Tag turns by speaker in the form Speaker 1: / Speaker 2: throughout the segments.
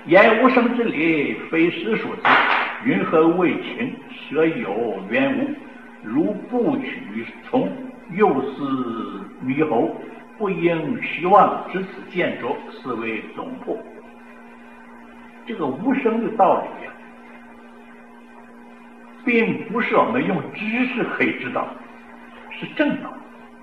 Speaker 1: 言无声之理，非实属之。云何为情？舍有缘无。如不取从，又思猕猴。不应虚妄，只此见着，是为总破。这个无声的道理呀，并不是我们用知识可以知道，是正道。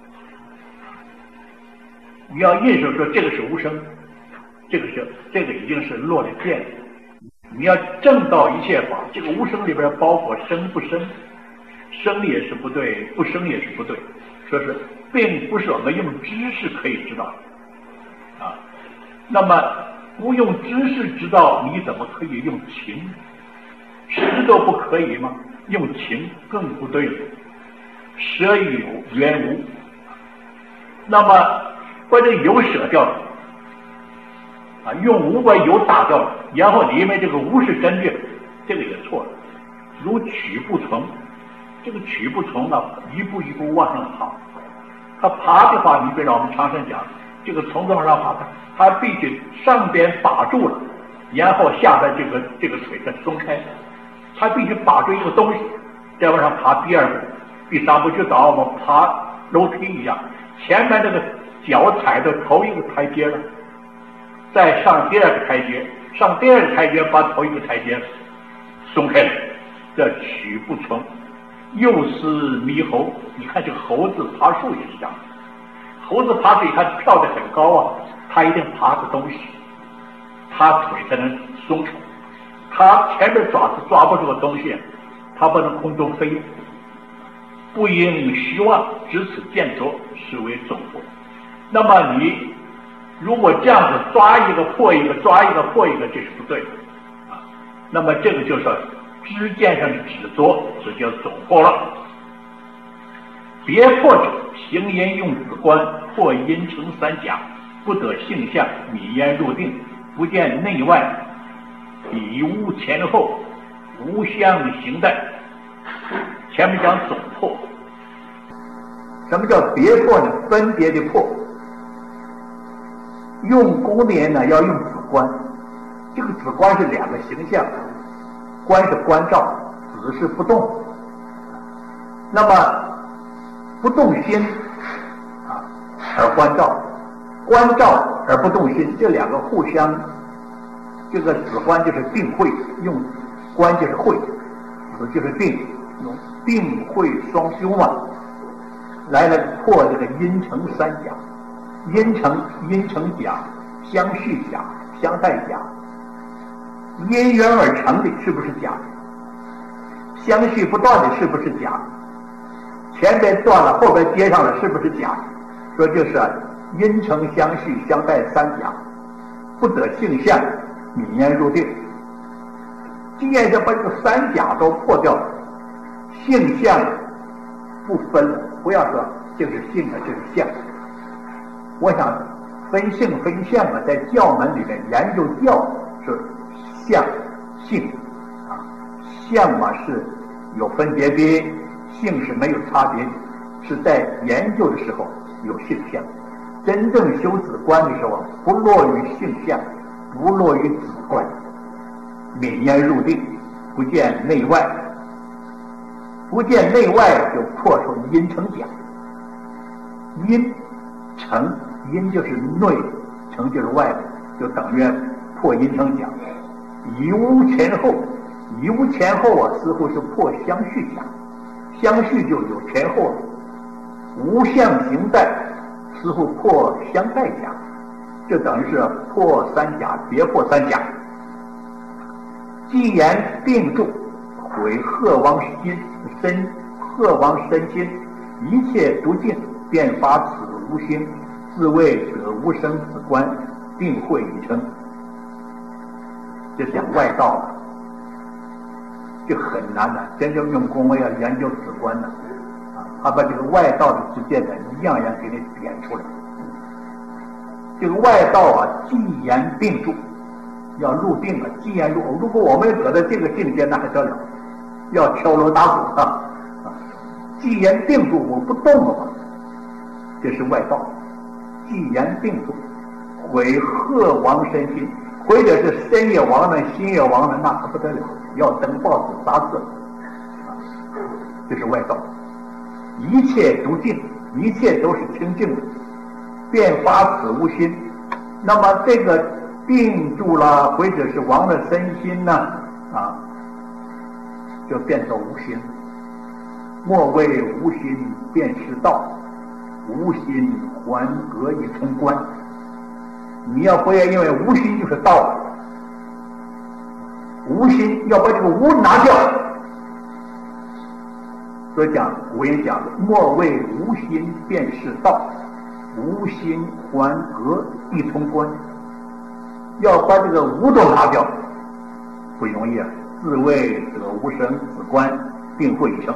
Speaker 1: 你要硬说这个是无声，这个已经是落了剑了。你要正道一切法，这个无声里边包括生不生，生也是不对，不生也是不对，说是并不是我们用知识可以知道啊。那么不用知识知道，你怎么可以用情？识都不可以吗？用情更不对了。舍有缘无，那么把这有舍掉了啊，用无把有打掉了，然后你以为这个无是真的，这个也错了。如取不从，这个取不从呢，一步一步往上爬。他爬的话，你比如我们常常讲，这个从往上爬，他必须上边把住了，然后下边这个腿再松开，他必须把住一个东西，再往上爬第二步、第三步，就找我们爬楼梯一样，前面这个脚踩的头一个台阶了，再上第二个台阶，上第二个台阶把头一个台阶松开了，这取不从。又是猕猴，你看这个猴子爬树也是这样，猴子爬树它跳得很高啊，它一定爬个东西，它腿才能松开，它前面爪子抓不住个东西，它不能空中飞。不应虚妄，只此见着，是为总破。那么你如果这样子抓一个破一个，抓一个破一个，这是不对的啊。那么这个就是知见上的执着，这叫总破了。别破者，行言用子观，破阴成三甲，不得性相，泯焉入定，不见内外，比无前后，无相形态。前面讲总破，什么叫别破呢？分别的破。用功的人呢，要用子观，这个子观是两个形象，观是观照，子是不动。那么不动心啊，而观照，观照而不动心，这两个互相，这个子观就是定慧，用观就是慧，子就是定，用定慧双修嘛，来破这个阴成三甲。阴成甲，相续甲，相待甲。因缘而成的是不是甲？相续不断的是不是甲？前边断了，后边接上了，是不是甲？说就是阴成相续，相待三甲，不得性相，泯焉入定。既然是把这个三甲都破掉了，性相不分了，不要说这是性啊，这是相。我想分性分相啊，在教门里面研究教是相性啊，相嘛是有分别的，性是没有差别的，是在研究的时候有性相。真正修子观的时候，不落于性相，不落于子观，泯焉入定，不见内外，不见内外就破出阴成甲。阴成，阴就是内，成就是外，就等于破阴成甲。以无前后，以无前后啊，似乎是破相续甲，相续就有前后了。无相形待，似乎破相待甲，就等于是破三甲，别破三甲。既然定住，毁鹤王身，鹤王身心，一切独尽，便发此无心，自谓得无生子观，定慧已成。这讲外道了，这很难的，真正用功要研究子观的啊，他把这个外道的之见呢，一样样给你点出来。这个外道啊，既然定住，要入定了。既然如果我们得到这个境界，那还得了，要敲锣打鼓啊！既然定住，我不动了嘛，这是外道。既然定住，毁鹤王身心， 或者是身也亡了，心也亡了，那可不得了，要登报纸杂志，这是外道。一切独净，一切都是清净的，便发此无心。那么这个定住了，或者是亡了身心呢，就变成无心。莫谓无心便是道，无心还隔一重关。你要不要因为无心就是道，无心要把这个无拿掉。所以讲古人讲的，莫谓无心便是道，无心还隔一重关。要把这个无都拿掉不容易啊。自谓得无生，此关定会生。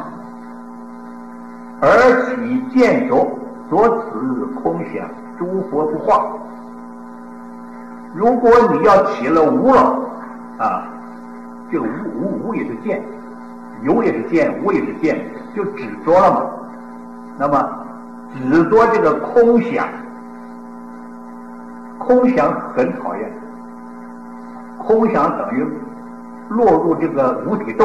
Speaker 1: 而起见着所此空想，诸佛不化。如果你要起了无了这个无也是见，有也是见，无也是见，就执着了嘛。那么执着这个空想，空想很讨厌，空想等于落入这个无体洞，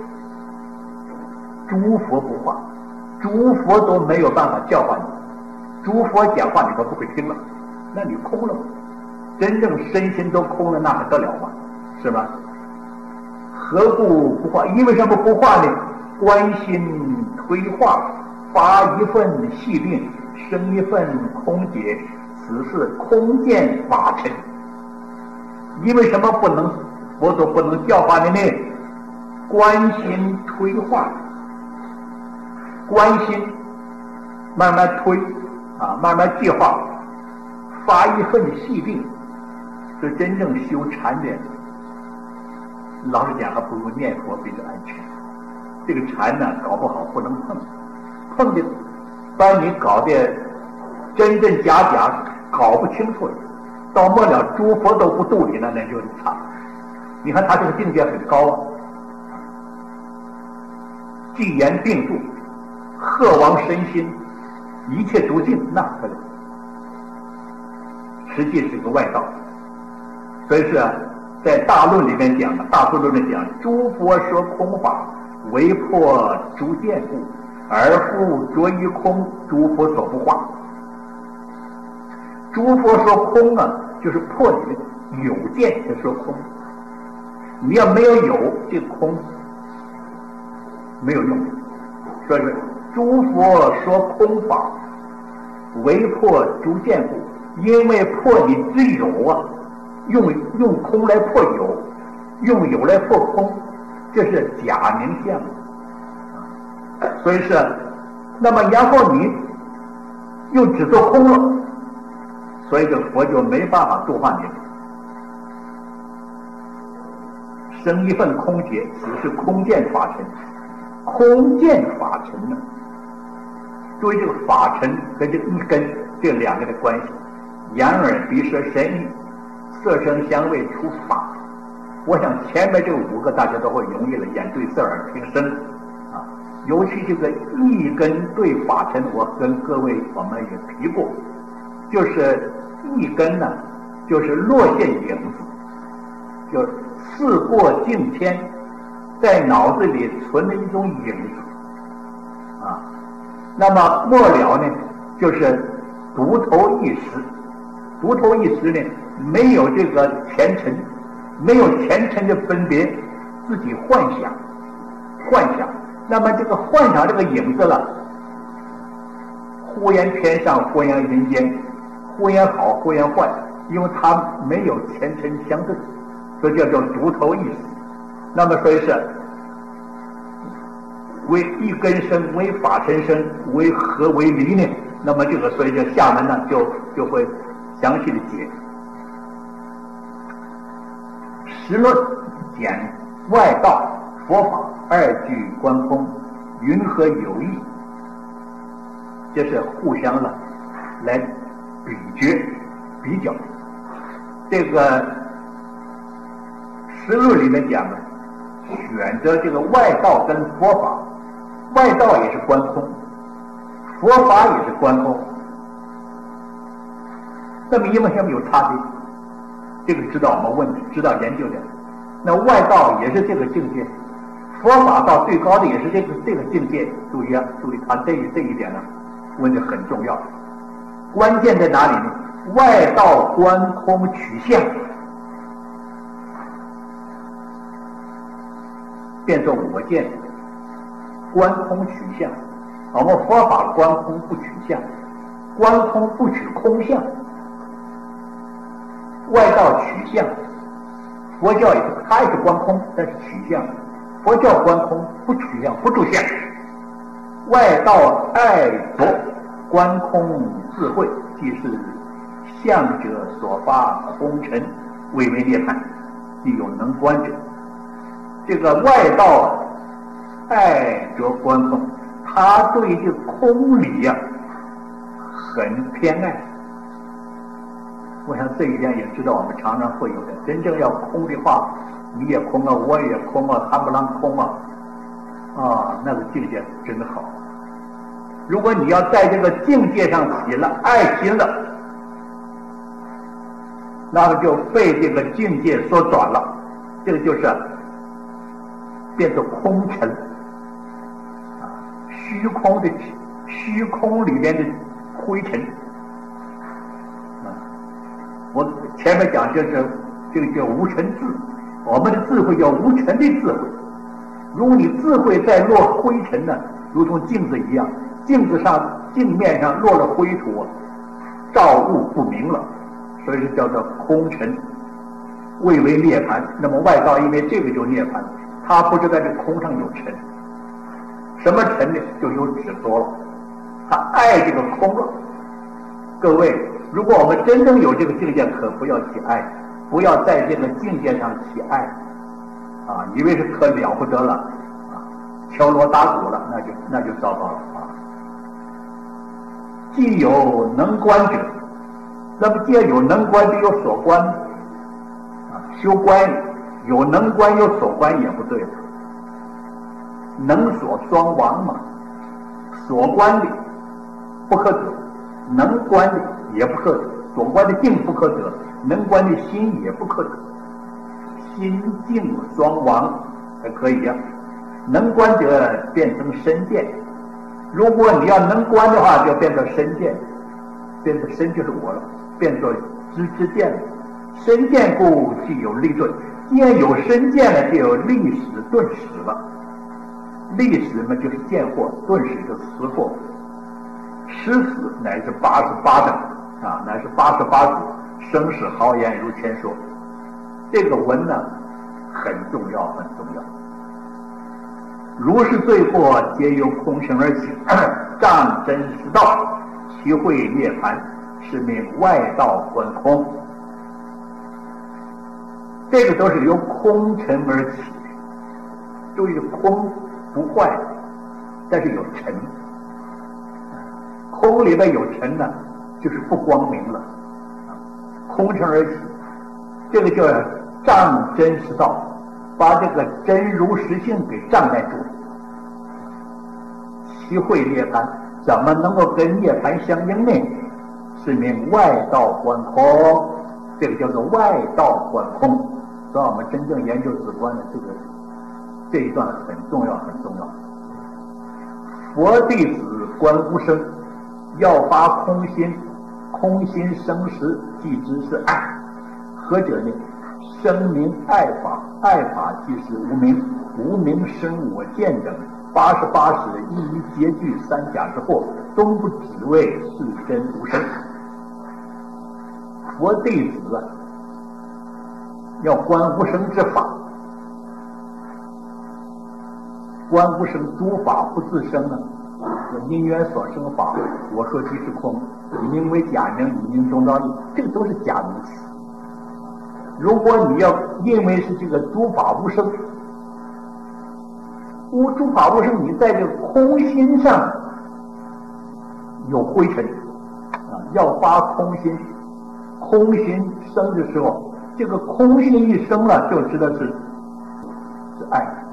Speaker 1: 诸佛不化，诸佛都没有办法教化你，诸佛讲话你都不会听了，那你空了吗？真正身心都空了，那还得了吗？是吧？何故不化？因为什么不化呢？观心推化，发一份细病，生一份空解，此是空见法尘。因为什么不能佛陀不能教化你呢？观心推化，观心慢慢推慢慢计划，发一份细病。是真正修禅的，老实讲还不如念佛比较安全。这个禅呢，搞不好不能碰，碰的把你搞得真真假搞不清楚了，到末了诸佛都不度你了，那就差。你看他这个境界很高既言并住，鹤王身心，一切独净，那可能实际是个外道。所以是在大论里面讲的，大部论里讲，诸佛说空法，为破诸见故，而复着于空，诸佛所不化。诸佛说空就是破你的有见才说空。你要没有这个空没有用。所以说诸佛说空法，为破诸见故，因为破你之有用空来破有，用有来破空，这是假名相。所以是，那么然后你又只做空了，所以这佛就没办法度化你。生一份空解，此是空见法尘。空见法尘呢，注意这个法尘跟这个一根这两个的关系，眼耳鼻舌身意，色声香味触法。我想前面这5个大家都会容易了，眼对色，耳听声尤其这个一根对法尘，我跟各位我们也提过，就是一根呢，就是落现影子，就事过境迁，在脑子里存了一种影子那么末了呢，就是独头一时。独头一时呢，没有这个前尘，没有前尘的分别，自己幻想。那么这个幻想这个影子了，忽言天上，忽言人间，忽言好，忽言坏，因为它没有前尘相对，所以叫做独头一时。那么所以是为一根生，为法尘生，为合为离呢？那么这个所以这下面呢就会详细的解。实论讲外道佛法2句观空，云何有异？这是互相来比较。这个实论里面讲的，选择这个外道跟佛法，外道也是观空，佛法也是观空。那么因为什么有差别？ 这个知道我们问的，知道研究的。那外道也是这个境界，佛法到最高的也是这个境界。注意啊，注意他这一点呢，问的很重要。关键在哪里呢？外道观空取相，变作我见，观空取相。我们佛法观空不取相，观空不取空相，外道取相。佛教也是，它也是观空，但是取相。佛教观空不取相，不住相。外道爱着观空智慧，即是相者所发空尘，谓为涅槃，亦有能观者。这个外道爱着观空，他对这空理呀很偏爱。我想这一点也知道，我们常常会有的。真正要空的话，你也空啊，我也空啊，他不让空啊，那个境界真好。如果你要在这个境界上起了爱心了，那么就被这个境界所转了，这个就是变成空尘，虚空里面的灰尘。我前面讲就是这个叫无尘智，我们的智慧叫无尘的智慧。如果你智慧在落灰尘呢，如同镜子一样，镜面上落了灰土，照物不明了，所以是叫做空尘，谓为涅槃。那么外道因为这个就涅槃，他不知道这空上有尘，什么尘呢？就有执着了，他爱这个空了。各位，如果我们真正有这个境界，可不要起爱，不要在这个境界上起爱以为是可了不得了敲锣打鼓了，那就糟糕了既有能观者，那么既然有能观就有所观修观有能观有所观也不对了，能所双亡嘛，所观的不可得，能观的也不可得，所观的境不可得，能观的心也不可得，心境双亡才可以能观者变成身见，如果你要能观的话，就变成身见，变成身就是我了，变作知见了。身见故既有立顿，既然有身见了，就有立始顿始了。立始嘛就是见惑，顿始就是识惑。识死乃是88等乃是88组，生死豪言如前说。这个文呢很重要，很重要。如是罪惑，皆由空性而起，障真实道，其会涅槃，是名外道观空。这个都是由空尘而起，注意空不坏，但是有尘。空里面有尘呢，就是不光明了，空尘而起，这个叫障真实道，把这个真如实性给障碍住了。其会涅槃，怎么能够跟涅槃相应呢？是名外道观空，这个叫做外道观空。所以我们真正研究止观的这一段很重要，很重要。佛弟子观无生，要发空心，空心生时即知是爱。何者呢？生名爱法，爱法即是无名，无名生我见等88识一一皆具三假之惑，终不只为是真无生。佛弟子要观无生之法，观无生诸法不自生因缘所生法，我说即是空，以名为假名，以名中道义，这个都是假名词。如果你要认为是这个诸法无生，诸法无生，你在这个空心上有灰尘要发空心，空心生的时候，这个空心一生了，就知道是爱。